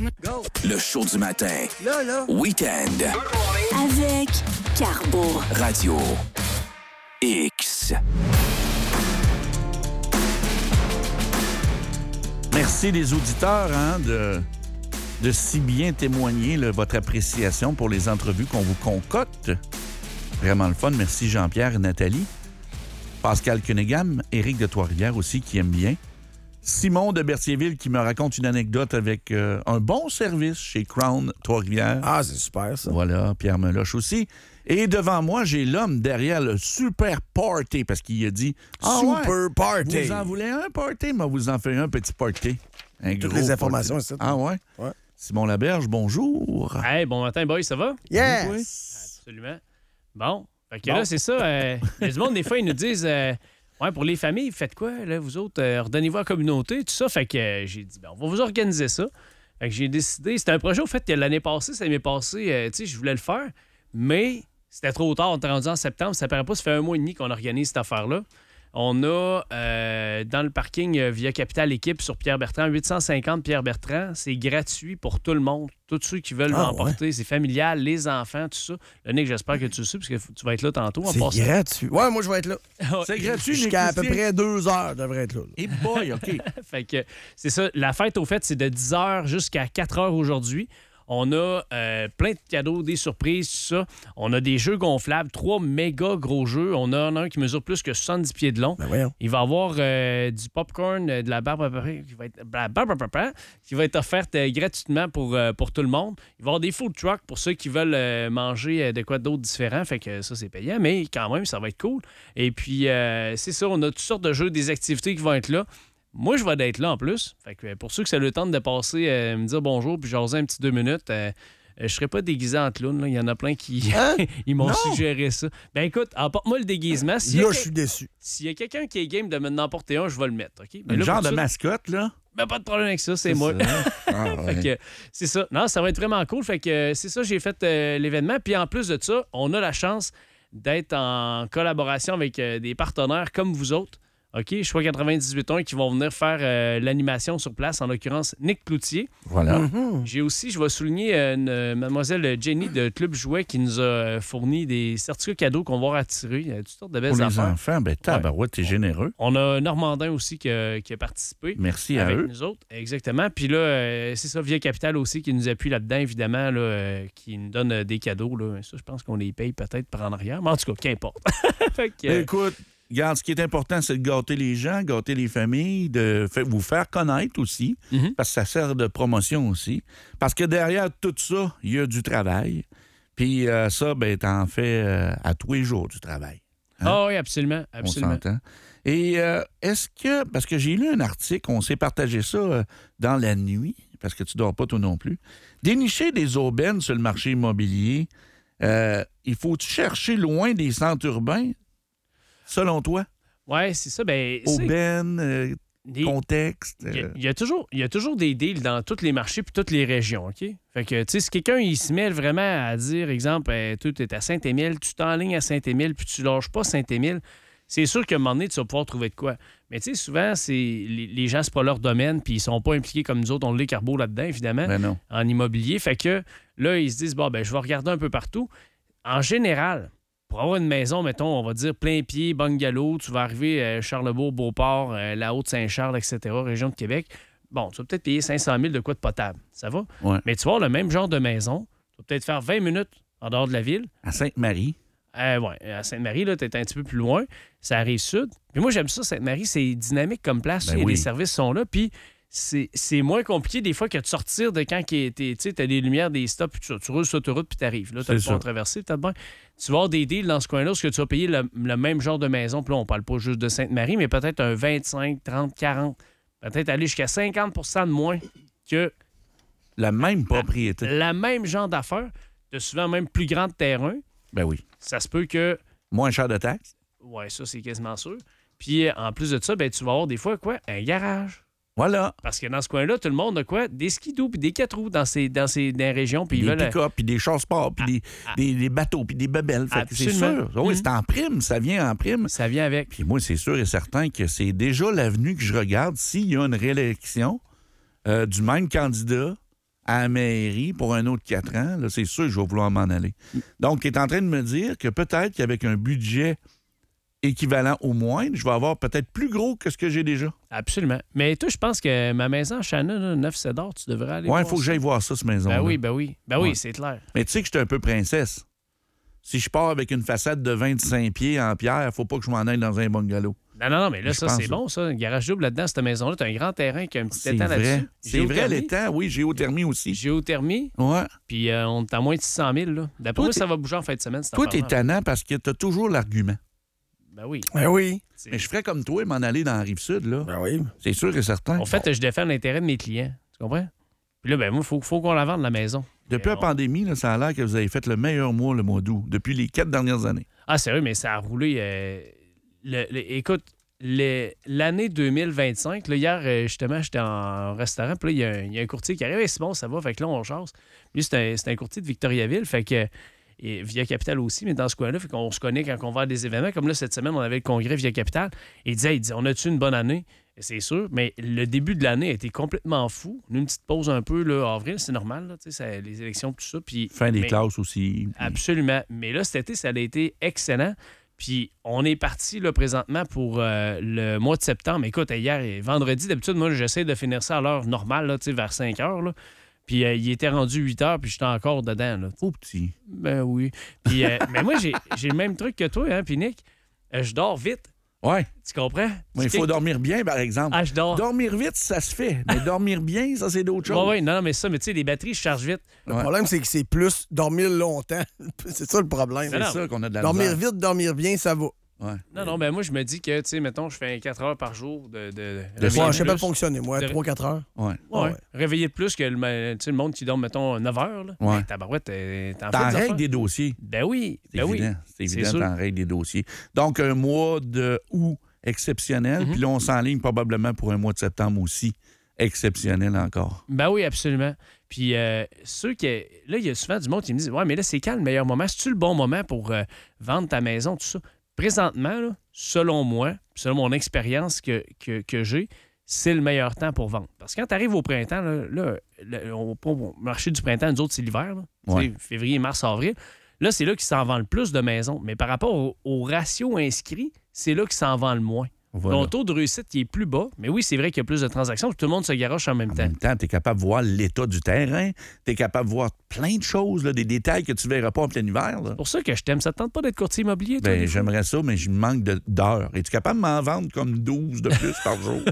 Go! Le show du matin. Là. Week-end. Avec Carbo. Radio X. Merci les auditeurs de si bien témoigner votre appréciation pour les entrevues qu'on vous concocte. Vraiment le fun. Merci Jean-Pierre et Nathalie. Pascal Cunningham, Éric de Trois-Rivières aussi qui aime bien. Simon de Berthierville qui me raconte une anecdote avec un bon service chez Crown Trois-Rivières. Ah, c'est super ça. Voilà, Pierre Meloche aussi. Et devant moi, j'ai l'homme derrière le super party parce qu'il a dit Super party. Vous en voulez un party? Mais vous en faites un petit party. Un Toutes gros les informations party. ici. Ah ouais? Ouais. Simon Laberge, bonjour. Hey, bon matin, boys, ça va? Yes! Oui. Absolument. Bon, fait que là, c'est ça. Il y a du monde, des fois, ils nous disent ouais, pour les familles, faites quoi, là, vous autres? Redonnez-vous à la communauté, tout ça. Fait que j'ai dit, on va vous organiser ça. Fait que j'ai décidé, c'était un projet, au fait, que l'année passée, ça m'est passé, tu sais, je voulais le faire, mais c'était trop tard, on était rendu en septembre, ça paraît pas, ça fait 1 mois et demi qu'on organise cette affaire-là. On a, dans le parking via Capital Équipe sur Pierre-Bertrand, 850 Pierre-Bertrand. C'est gratuit pour tout le monde. Tous ceux qui veulent l'emporter. Ouais. C'est familial, les enfants, tout ça. Le Nick, j'espère que tu le sais, parce que tu vas être là tantôt. C'est gratuit. Ouais, moi, je vais être là. C'est gratuit, jusqu'à à peu près 2 heures, je devrais être là. Et boy, OK. Fait que c'est ça. La fête, au fait, c'est de 10 h jusqu'à 4 h aujourd'hui. On a plein de cadeaux, des surprises, tout ça. On a des jeux gonflables, 3 méga gros jeux. On a un qui mesure plus que 70 pieds de long. Ben voyons. Il va y avoir du popcorn, de la barbe à papa qui va être offerte gratuitement pour tout le monde. Il va y avoir des food trucks pour ceux qui veulent manger de quoi d'autre différent. Fait que ça, c'est payant, mais quand même, ça va être cool. Et puis, c'est ça, on a toutes sortes de jeux, des activités qui vont être là. Moi, je vais être là en plus. Fait que pour ceux que ça le tente de passer, me dire bonjour puis jaser un petit 2 minutes, je serai pas déguisé en clown. Là. Il y en a plein qui ils m'ont suggéré ça. Ben écoute, apporte-moi le déguisement. Là, je suis déçu. S'il y a quelqu'un qui est game de me n'emporter un, je vais le mettre. OK? Un genre de mascotte, là? Ben, pas de problème avec ça, c'est moi. Fait que, c'est ça. Non, ça va être vraiment cool. Fait que c'est ça, j'ai fait l'événement. Puis en plus de ça, on a la chance d'être en collaboration avec des partenaires comme vous autres. OK, Choix 98.1 qui vont venir faire l'animation sur place, en l'occurrence Nick Cloutier. Voilà. Mm-hmm. J'ai aussi, je vais souligner mademoiselle Jenny de Club Jouet qui nous a fourni des certificats cadeaux qu'on va retirer. Toutes sortes de belles affaires. Pour les enfants, ben tabarouette, t'es généreux. On a Normandin aussi qui a participé. Merci avec à eux. nous autres, exactement. Puis là, c'est ça, Via Capital aussi qui nous appuie là-dedans, évidemment, là, qui nous donne des cadeaux. Là. Ça, je pense qu'on les paye peut-être par en arrière. Mais en tout cas, qu'importe. Fait que, écoute, regarde, ce qui est important, c'est de gâter les gens, gâter les familles, de vous faire connaître aussi, parce que ça sert de promotion aussi. Parce que derrière tout ça, il y a du travail. Puis ça, ben, t'en fais à tous les jours du travail. Hein? Ah oui, absolument. On s'entend. Et est-ce que, parce que j'ai lu un article, on s'est partagé ça dans la nuit, parce que tu dors pas toi non plus, dénicher des aubaines sur le marché immobilier, il faut chercher loin des centres urbains? Selon toi? Oui, c'est ça. Ben, aubaine, contexte. Il y a toujours des deals dans tous les marchés puis toutes les régions, OK? Fait que, tu sais, si quelqu'un il se met vraiment à dire, exemple, tu es à Saint-Émile, tu t'enlignes à Saint-Émile puis tu lâches pas Saint-Émile, c'est sûr qu'à un moment donné, tu vas pouvoir trouver de quoi. Mais tu sais, souvent, les gens, c'est pas leur domaine puis ils sont pas impliqués comme nous autres, on l'est Carbo là-dedans, évidemment, en immobilier. Fait que là, ils se disent, bon, ben je vais regarder un peu partout. En général, pour avoir une maison, mettons, on va dire plein pied, bungalow, tu vas arriver à Charlebourg, Beauport, la Haute-Saint-Charles, etc., région de Québec. Bon, tu vas peut-être payer 500 000 de quoi de potable. Ça va? Ouais. Mais tu vas avoir le même genre de maison. Tu vas peut-être faire 20 minutes en dehors de la ville. À Sainte-Marie. Oui, à Sainte-Marie, là, tu es un petit peu plus loin. Ça arrive sud. Puis moi, j'aime ça, Sainte-Marie. C'est dynamique comme place. Ben Les services sont là. Puis c'est moins compliqué des fois que de sortir de quand tu as des lumières, des stops, puis tu roules sur l'autoroute, puis tu arrives. Là, tu as le pont traversé, peut-être bien. Tu vas avoir des deals dans ce coin-là, parce que tu vas payer le même genre de maison. Puis là, on parle pas juste de Sainte-Marie, mais peut-être un 25, 30, 40. Peut-être aller jusqu'à 50 % de moins que la même propriété. La même genre d'affaires. Tu as souvent même plus grand terrain. Ben oui. Ça se peut que... Moins cher de taxes. Oui, ça, c'est quasiment sûr. Puis, en plus de ça, ben, tu vas avoir des fois, quoi? Un garage. Voilà. Parce que dans ce coin-là, tout le monde a quoi? Des skidoo puis des 4 roues dans les régions. Puis des pick-up, puis des chars sport, puis des bateaux, puis des bebelles. C'est sûr. Oui, c'est en prime. Ça vient en prime. Ça vient avec. Puis moi, c'est sûr et certain que c'est déjà l'avenue que je regarde s'il y a une réélection du même candidat à la mairie pour un autre 4 ans, là, c'est sûr que je vais vouloir m'en aller. Donc, il est en train de me dire que peut-être qu'avec un budget équivalent au moins, je vais avoir peut-être plus gros que ce que j'ai déjà. Absolument. Mais toi, je pense que ma maison à Shannon, 9 Cédar, tu devrais aller Oui, voir il faut que ça. j'aille voir ça, cette maison-là. Ben oui, Ouais. c'est clair. Mais tu sais que je suis un peu princesse. Si je pars avec une façade de 25 pieds en pierre, il faut pas que je m'en aille dans un bungalow. Non, mais là, Je ça, pense, c'est bon, ça. Un garage double là-dedans, cette maison-là, tu as un grand terrain qui a un petit C'est étang vrai. là-dessus. C'est vrai, Géothermie. l'étang, oui, géothermie aussi. Géothermie, Ouais. puis on est à moins de 600 000. Là. D'après Toi, moi, t'es- ça va bouger en fin de semaine. Cette Toi, t'es affaire-là. tannant parce que t'as toujours l'argument. Ben oui. Ben oui. C'est- Mais je ferais comme toi, m'en aller dans la Rive-Sud, là. Ben oui. C'est sûr et certain. En fait, je défends l'intérêt de mes clients. Tu comprends? Puis là, ben moi, il faut qu'on la vende, la maison. Depuis la on- pandémie, là, ça a l'air que vous avez fait le meilleur mois, le mois d'août, depuis les 4 dernières années. Ah, sérieux, mais ça a roulé. Écoute, l'année 2025, là, hier, justement, j'étais en restaurant, puis là, il y a un courtier qui arrive. Hey, c'est bon, ça va. Fait que là, on chasse. Lui, c'est un courtier de Victoriaville. Fait que. Et Via Capital aussi, mais dans ce coin-là, fait qu'on se connaît quand on va à des événements. Comme là, cette semaine, on avait le congrès Via Capital. Et il disait, on a-tu une bonne année? Et c'est sûr, mais le début de l'année a été complètement fou. Une petite pause un peu, là, avril, c'est normal, là, tu sais, les élections, tout ça. Puis, Fin des mais- classes aussi. puis- Absolument. Mais là, cet été, ça a été excellent. Puis on est parti là, présentement pour le mois de septembre. Écoute, hier et vendredi, d'habitude, moi, j'essaie de finir ça à l'heure normale, là, tu sais, vers 5 heures. Là. Puis il était rendu 8 heures, puis j'étais encore dedans. Là. Trop petit. Ben oui. Puis, mais moi, j'ai le même truc que toi, hein, puis Nick. Je dors vite. Ouais. Tu comprends? Mais il faut dormir bien, par exemple. Ah, je dors. Dormir vite, ça se fait. Mais dormir bien, ça, c'est d'autres choses. Oui, non, mais ça, mais tu sais, les batteries, je charge vite. Le Ouais. problème, c'est que c'est plus dormir longtemps. C'est ça le problème. C'est Non, ça qu'on a de la Dormir misère. vite, dormir bien, ça va. Ouais. Non, ben moi, je me dis que, tu sais, mettons, je fais 4 heures par jour de réveil Ouais, je sais pas plus. fonctionner, moi, De- 3-4 heures. Ouais. Ouais. Réveiller de plus que tu sais, le monde qui dort, mettons, 9 heures. Là. Ouais. Ben, tabarouette, t'en fais T'en des règles affaires. des dossiers. Ben oui. C'est Ben oui. évident. C'est C'est évident, sûr. t'en règles des dossiers. Donc, un mois de août exceptionnel. Mhm. Puis là, on s'enligne probablement pour un mois de septembre aussi exceptionnel encore. Ben oui, absolument. Puis ceux qui. Là, il y a souvent du monde qui me dit ouais, mais là, c'est quand le meilleur moment? C'est-tu le bon moment pour vendre ta maison, tout ça? Présentement, là, selon moi, selon mon expérience que j'ai, c'est le meilleur temps pour vendre. Parce que quand tu arrives au printemps, au marché du printemps, nous autres, c'est l'hiver. Là. Ouais. Tu sais, février, mars, avril. Là, c'est là qu'il s'en vend le plus de maisons. Mais par rapport au ratio inscrit, c'est là qu'il s'en vend le moins. Voilà. Ton taux de réussite qui est plus bas, mais oui, c'est vrai qu'il y a plus de transactions, puis tout le monde se garoche en même En temps. même temps, tu es capable de voir l'état du terrain. Tu es capable de voir plein de choses, là, des détails que tu ne verras pas en plein hiver. Là. C'est pour ça que je t'aime. Ça te tente pas d'être courtier immobilier, toi? Ben, des fois? j'aimerais ça, mais je manque d'heures. Es-tu capable de m'en vendre comme 12 de plus par jour?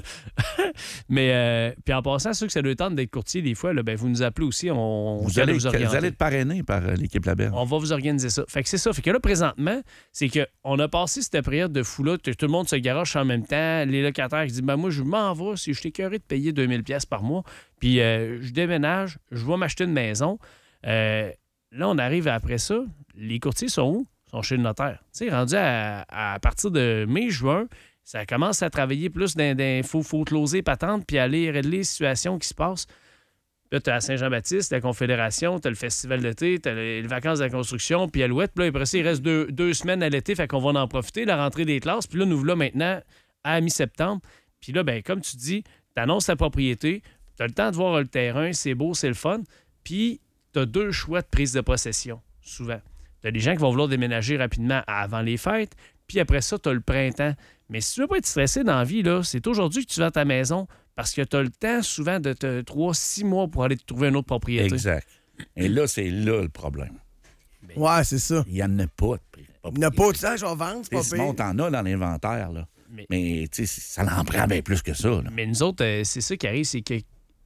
Mais puis en passant, ceux que ça doit tenter d'être courtier des fois, là, ben, vous nous appelez aussi. On Vous va allez orienter. être parrainé par l'équipe Laberge. On va vous organiser ça. Fait que c'est ça. Fait que là, présentement, c'est qu'on a passé cette période de fou-là, tout le monde se garoche en même temps. Les locataires qui disent ben moi, je m'en vais si je suis écœuré de payer 2000$ par mois. Puis je déménage, je vais m'acheter une maison. Là, on arrive après ça. Les courtiers sont où? Ils sont chez le notaire. Tu sais, rendu à partir de mai-juin, ça commence à travailler plus d'un faut closer patente puis aller régler les situations qui se passent. Là, tu as Saint-Jean-Baptiste, la Confédération, tu as le Festival d'été, tu as les vacances de la construction, puis Alouette. Puis là, après ça, il reste deux semaines à l'été, fait qu'on va en profiter, la rentrée des classes. Puis là, nous voilà maintenant à mi-septembre. Puis là, ben comme tu dis, tu annonces ta propriété, tu as le temps de voir le terrain, c'est beau, c'est le fun. Puis tu as 2 choix de prise de possession, souvent. Tu as des gens qui vont vouloir déménager rapidement avant les fêtes, puis après ça, tu as le printemps. Mais si tu veux pas être stressé dans la vie, là, c'est aujourd'hui que tu vas à ta maison parce que tu as le temps souvent de 3-6 mois pour aller te trouver une autre propriété. Exact. Et là, c'est là le problème. Ouais, c'est ça. Il n'y en a pas de prix. Il n'y a pas de temps, je vais vendre, c'est pas Simon, pire. t'en as dans l'inventaire, là. Mais- Mais tu sais, ça en prend bien plus que ça. Là. Mais nous autres, c'est ça qui arrive, c'est que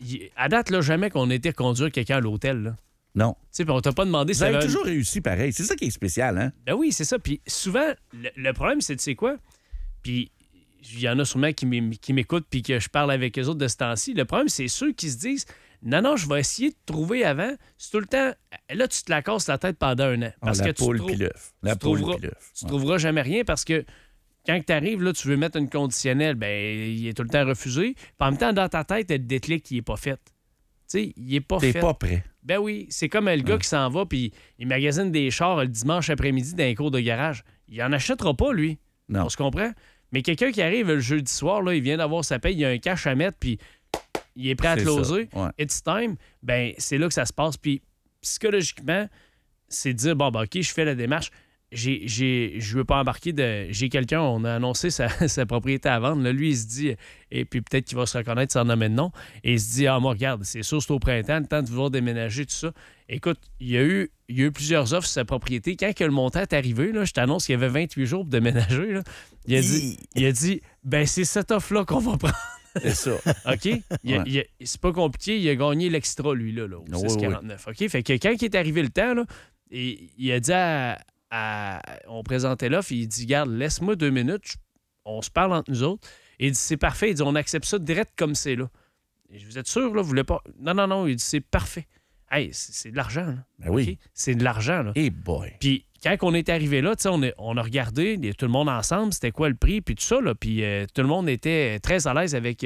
à date, là, jamais qu'on ait été conduire quelqu'un à l'hôtel. Là. Non. Tu sais, puis on t'a pas demandé si Vous avez t'avais- toujours réussi pareil. C'est ça qui est spécial, hein? Ben oui, c'est ça. Puis souvent, le problème, c'est, tu sais quoi? Puis il y en a sûrement qui m'écoutent puis que je parle avec eux autres de ce temps-ci. Le problème, c'est ceux qui se disent non, je vais essayer de trouver avant. C'est tout le temps. Là, tu te la casses la tête pendant 1 an. Parce la que tu poule trou- puis l'œuf. La tu poule trouveras- puis l'œuf. Tu Ouais. trouveras jamais rien parce que quand tu arrives, là, tu veux mettre une conditionnelle, ben il est tout le temps refusé. Puis en même temps, dans ta tête, il y a le déclic qui n'est pas fait. Tu sais, il n'est pas T'es fait. pas prêt. Ben oui, c'est comme le gars qui s'en va puis il magasine des chars le dimanche après-midi dans un cours de garage. Il en achètera pas, lui. Non. On se comprend? Mais quelqu'un qui arrive le jeudi soir, là, il vient d'avoir sa paye, il a un cash à mettre, puis il est prêt à C'est closer, ça, ouais. it's time, ben c'est là que ça se passe. Puis psychologiquement, c'est de dire, bon, ben, OK, je fais la démarche. Je veux pas embarquer j'ai quelqu'un, on a annoncé sa propriété à vendre. Là, lui, il se dit, et puis peut-être qu'il va se reconnaître sans nommer de nom, et il se dit, moi, regarde, c'est sûr, c'est au printemps, le temps de vouloir déménager, tout ça. Écoute, il y a eu plusieurs offres sur sa propriété. Quand que le montant est arrivé, là, je t'annonce qu'il y avait 28 jours pour déménager. Là, il a dit, ben c'est cette offre-là qu'on va prendre. C'est ça. OK? C'est pas compliqué, il a gagné l'extra, lui, là au 6,49. OK? Fait que quand il est arrivé le temps, là, et il a dit on présentait l'offre, il dit, garde, laisse-moi 2 minutes, on se parle entre nous autres. Et il dit, c'est parfait. Il dit, on accepte ça direct comme c'est là. Et vous êtes sûr, là, vous voulez pas? Non, il dit, c'est parfait. Hey, c'est de l'argent, là. Ben oui. Okay? C'est de l'argent, là. Hey boy. Puis quand on est arrivé là, on a regardé tout le monde ensemble, c'était quoi le prix, puis tout ça, là. Puis tout le monde était très à l'aise avec,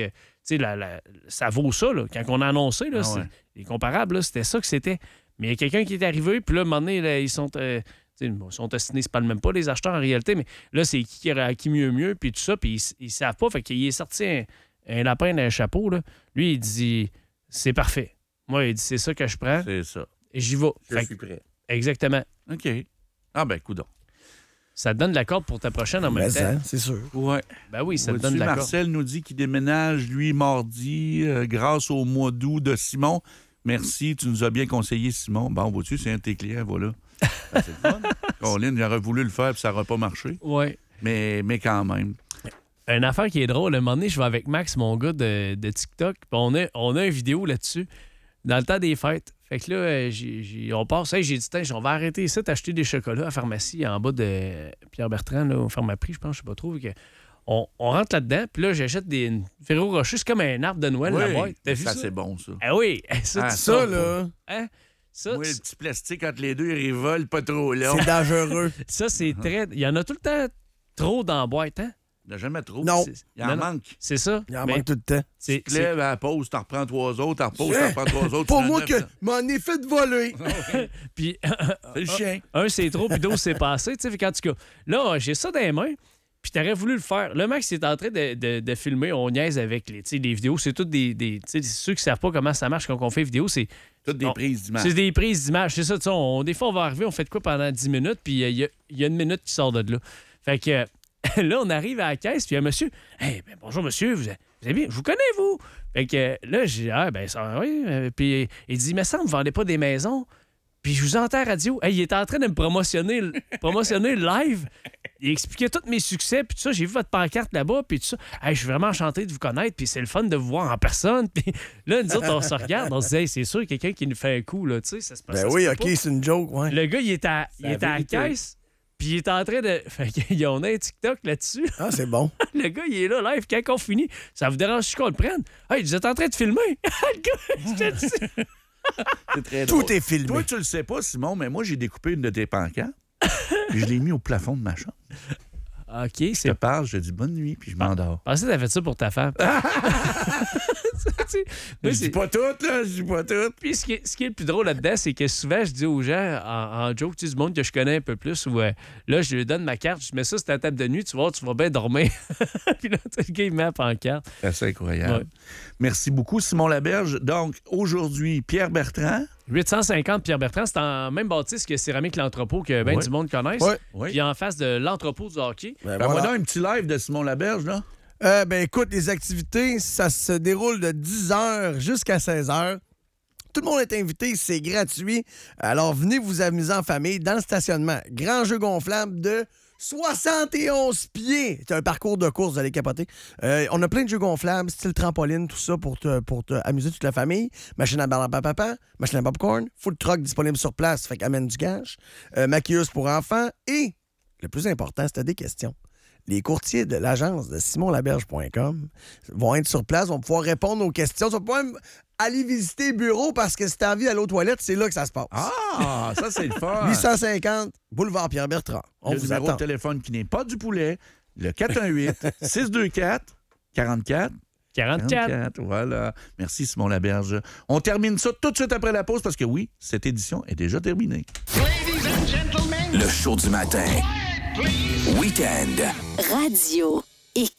ça vaut ça, là. Quand on a annoncé, là, les comparables, là, c'était ça que c'était. Mais il y a quelqu'un qui est arrivé, puis là, à un moment donné, là, ils sont ostinés, se parlent même pas, les acheteurs, en réalité, mais là, c'est qui a qui mieux, puis tout ça, puis ils savent pas. Fait qu'il est sorti un lapin d'un chapeau, là. Lui, il dit, c'est parfait. Moi, il dit, c'est ça que je prends. C'est ça. Et j'y vais. Je suis prêt. Exactement. OK. Ah ben, coudonc. Ça te donne de la corde pour ta prochaine en même temps. C'est sûr. Ouais. Ben oui, ça te Vois-tu, donne de la corde. Marcel nous dit qu'il déménage, lui, mardi, grâce au mois d'août de Simon. Merci, tu nous as bien conseillé, Simon. Bon, vois-tu, c'est un de tes clients, voilà. Ben, c'est le fun. Colin, j'aurais voulu le faire, puis ça n'aurait pas marché. Oui. Mais quand même. Une affaire qui est drôle, à un moment donné, je vais avec Max, mon gars de TikTok, puis on a une vidéo là-dessus, dans le temps des fêtes. Fait que là, on passe, j'ai dit, on va arrêter ça, t'acheter des chocolats à la pharmacie en bas de Pierre-Bertrand, là, au Pharmaprix, je pense, je sais pas trop. On rentre là-dedans, puis là, j'achète des Ferrero Rocher, c'est comme un arbre de Noël, la boîte. T'as vu ça? C'est bon, ça. Ah oui! Ça, là... Hein? Ça, oui, le petit plastique entre les deux, il rivole pas trop long. C'est dangereux. Ça, c'est très... Il y en a tout le temps trop dans la boîte, hein? Il n'y en a jamais trop. Non. Il en manque. C'est ça. Il en manque tout le temps. Tu te lèves à la pause, t'en reprends 3 autres, t'en reposes, t'en reprends 3 autres. Pour moi, que m'en ai fait voler. Puis, c'est le chien. Un, c'est trop, puis d'autres, c'est passé. Tu sais, en tout cas, là, j'ai ça dans les mains, puis t'aurais voulu le faire. Le Max est en train de filmer, on niaise avec les vidéos. C'est toutes des ceux qui savent pas comment ça marche quand on fait vidéo, c'est... Toutes des prises d'image. C'est des prises d'image, c'est ça. Des fois, on va arriver, on fait de quoi pendant 10 minutes, puis il y a une minute qui sort de là. Fait que là, on arrive à la caisse, puis il y a un monsieur. Hey, ben, bonjour, monsieur, vous allez bien? Je vous connais, vous? Fait que là, j'ai dit, ça, oui. Puis il dit, mais ça, vous ne vendez pas des maisons? Puis je vous entends à la radio. Hey, il était en train de me promotionner live. Il expliquait tous mes succès, puis tout ça. J'ai vu votre pancarte là-bas, puis tout ça. Hey, je suis vraiment enchanté de vous connaître, puis c'est le fun de vous voir en personne. Puis là, nous autres, on se regarde, on se dit, hey, c'est sûr, quelqu'un qui nous fait un coup, là, tu sais, ça se passe. Ben oui, OK, c'est une joke, ouais. Le gars, il était à la caisse, puis il est en train de... Fait qu'il en a un TikTok là-dessus. Ah, c'est bon. Le gars, il est là, live, quand on finit. Ça vous dérange qu'on le prenne? Hey, vous êtes en train de filmer? Le gars, je te dis... C'est très drôle. Tout est filmé. Toi, tu le sais pas, Simon, mais moi, j'ai découpé une de tes pancartes. Puis je l'ai mis au plafond de ma chambre. OK, Je te parle, je dis bonne nuit, puis je m'endors. Pensez que t'as fait ça pour ta femme. Je dis pas tout, là. Je dis pas tout. Puis ce qui est le plus drôle là-dedans, c'est que souvent, je dis aux gens, en joke, tu sais, du monde que je connais un peu plus, où là, je lui donne ma carte, je mets ça sur ta table de nuit, tu vas bien dormir. Puis là, le gars, il met la pancarte. C'est incroyable. Ouais. Merci beaucoup, Simon Laberge. Donc, aujourd'hui, Pierre Bertrand. 850 Pierre-Bertrand, c'est en même bâtisse que Céramique L'Entrepôt que bien du monde connaisse. Oui. Puis en face de l'entrepôt du hockey. Ben, Voilà. voilà. Un petit live de Simon Laberge, là. Ben écoute, les activités, ça se déroule de 10h jusqu'à 16h. Tout le monde est invité, c'est gratuit. Alors venez vous amuser en famille dans le stationnement. Grand jeu gonflable de 71 pieds. C'est un parcours de course, vous allez capoter. On a plein de jeux gonflables, style trampoline, tout ça pour te amuser toute la famille. Machine à papa, machine à popcorn, food truck disponible sur place, fait qu'amène du cash. Maquilleuse pour enfants et, le plus important, c'était des questions. Les courtiers de l'agence de simonlaberge.com vont être sur place, vont pouvoir répondre aux questions. Tu vas pouvoir même aller visiter le bureau parce que si t'as envie d'aller aux toilettes, c'est là que ça se passe. Ah, ça, c'est le fun. 850 Boulevard Pierre-Bertrand. On le vous numéro attend. de téléphone qui n'est pas du poulet, le 418-624-44. 44. Voilà. Merci, Simon Laberge. On termine ça tout de suite après la pause parce que oui, cette édition est déjà terminée. Le show du matin. Week-end. Radio.